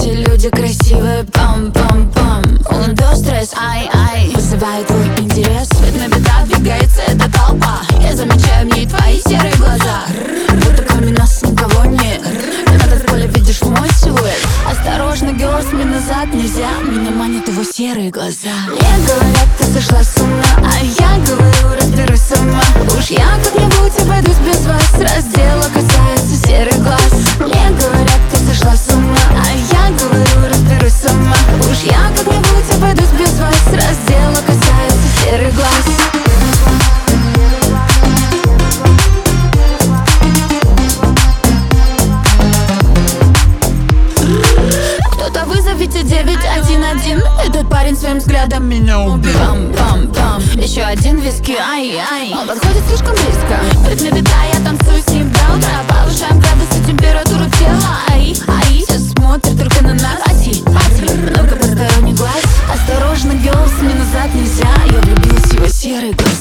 Все люди красивые, пам-пам-пам. Un, dos, tres, ай-ай. Вызывает твой интерес. Видно, беда, двигается эта толпа. Я замечаю в ней твои серые глаза. Будто кроме нас никого нет. Надо в поле, видишь мой силуэт. Осторожно, girls, мне назад нельзя. Меня манят его серые глаза. Мне говорят, ты сошла с ума, а я говорю, разберусь сама. Уж я как-нибудь обойдусь без вас. Раз дело касается серых глаз. Мне говорят, ты сошла с ума, а я говорю, разберусь сама. Уж я как-нибудь обойдусь без вас. Раз дело касается серых глаз. Кто-то вызовите 911. Этот парень своим взглядом меня убил. Пам-пам-пам. Еще один виски, ай-ай. Он подходит слишком близко. Ведь мне беда, я танцую с ним до утра. Повышаем градусы, температуру тела. Ай-ай. Все смотрят только на нас. Пати, пати, много посторонних глаз. Осторожно, girls, мне назад нельзя. Я влюбилась в его серые глаза.